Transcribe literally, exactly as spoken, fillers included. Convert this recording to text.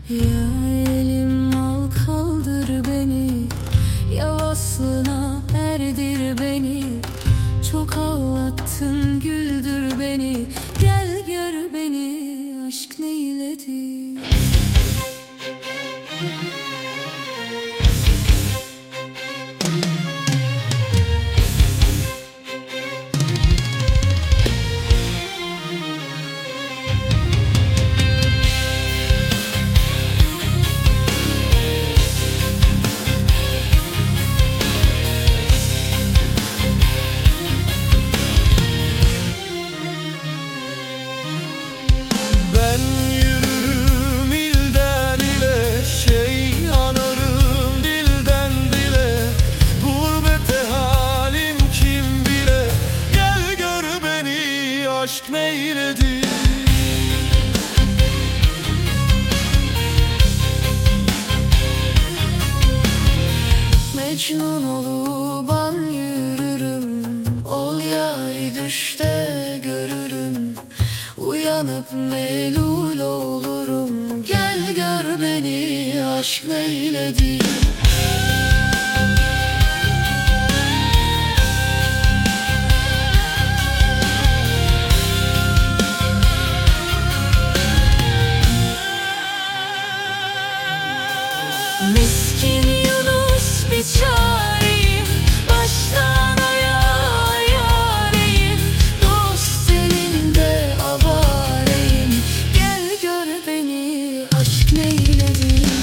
Ya elim al kaldır beni, ya vaslına erdir beni. Çok ağlattın güldür beni, gel gör beni aşk neyledi. Ben yürürüm ilden ile, şey anarım dilden dile. Gurbete halim kim bile, gel gör beni aşk neyledi. Mecnun olup an yürürüm, ol yari düşte görürüm. Uyanıp melul olurum, gel gör beni aşk neyledi. Miskin Yunus bir çareyim, baştan ayağa yareyim. Dost elinde avareyim, gel gör beni aşk neyledi.